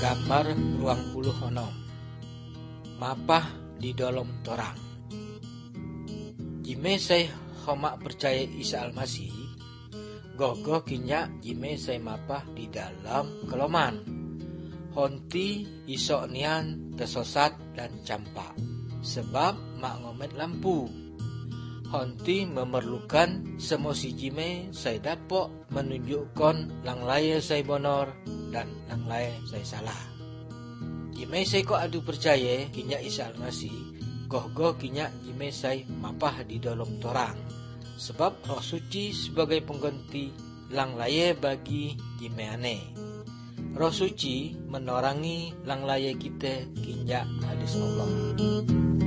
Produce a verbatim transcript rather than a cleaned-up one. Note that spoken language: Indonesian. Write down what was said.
Gambar ruang puluh onom mapah di dalam torang. Jime saya homak percaya Isa Almasih, gogo kinyak jime saya mapah di dalam keloman. Honti isok nian tersesat dan campak, sebab mak ngomet lampu. Honti memerlukan semosi jime saya dapat menunjukkan lang laya saya bonor dan lang laya saya salah. Jime saya kok adu percaya kinyak Isa Almasih, goh-goh kinyak jime saya mapah di dalam torang, sebab Roh Suci sebagai pengganti lang laya bagi jime aneh. Roh Suci menorangi lang laya kita kinyak hadis Allah.